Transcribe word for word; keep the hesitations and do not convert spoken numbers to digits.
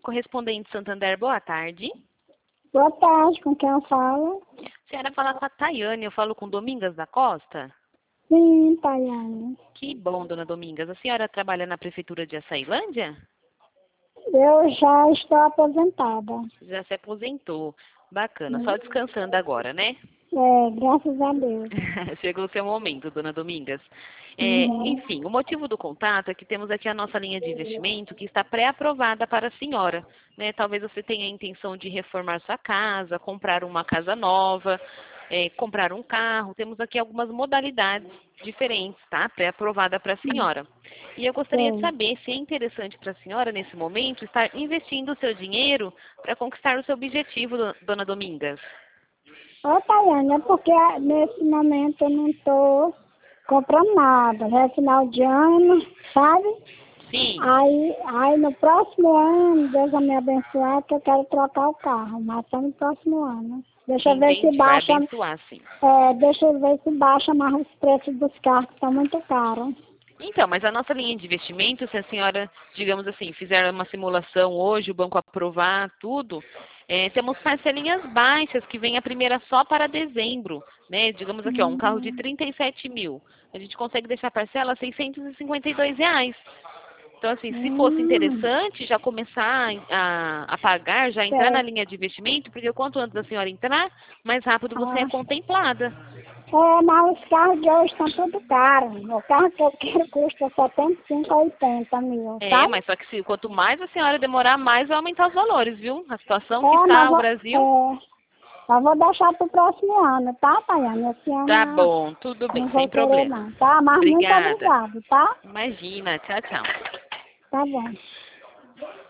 Correspondente Santander, boa tarde. Boa tarde, com quem eu falo? A senhora fala com a Tayane, eu falo com Domingas da Costa? Sim, Tayane. Que bom, dona Domingas. A senhora trabalha na prefeitura de Açailândia? Eu já estou aposentada. Já se aposentou. Bacana, só descansando agora, né? É, graças a Deus. Chegou o seu momento, dona Domingas. É, Uhum. enfim, o motivo do contato é que temos aqui a nossa linha de investimento que está pré-aprovada para a senhora. Né? Talvez você tenha a intenção de reformar sua casa, comprar uma casa nova, é, comprar um carro. Temos aqui algumas modalidades diferentes, tá? Pré-aprovada para a senhora. E eu gostaria de Sim. saber se é interessante para a senhora, nesse momento, estar investindo o seu dinheiro para conquistar o seu objetivo, do- dona Domingas. Ô, Tayane, é porque nesse momento eu não estou comprando nada. Já é final de ano, sabe? Sim. Aí, aí no próximo ano, Deus vai me abençoar, que eu quero trocar o carro, mas só no próximo ano. Deixa eu ver Entendi, se vai baixa, abençoar, sim. é, deixa eu ver se baixa mais os preços dos carros, que estão muito caros. Então, mas a nossa linha de investimento, se a senhora, digamos assim, fizer uma simulação hoje, o banco aprovar tudo, é, temos parcelinhas baixas que vem a primeira só para dezembro, né? Digamos aqui, ó, um carro de Hum, trinta e sete mil. A gente consegue deixar a parcela seiscentos e cinquenta e dois reais. Então, assim, se fosse hum, interessante já começar a, a pagar, já entrar na certo. linha de investimento, porque quanto antes a senhora entrar, mais rápido você é Ah, contemplada. é, mas os carros de hoje estão tudo caros. O carro que eu quero custa setenta e cinco a oitenta mil, É, sabe? mas só que se, quanto mais a senhora demorar, mais vai aumentar os valores, viu? A situação que É, mas está o vou, Brasil. é, mas vou deixar para o próximo ano, tá, Tayane? Esse Tá ano bom, tudo não bem, sem vou querer problema. não, tá? Mas muito Obrigada. obrigado, tá? Imagina, tchau, tchau. Tá bom.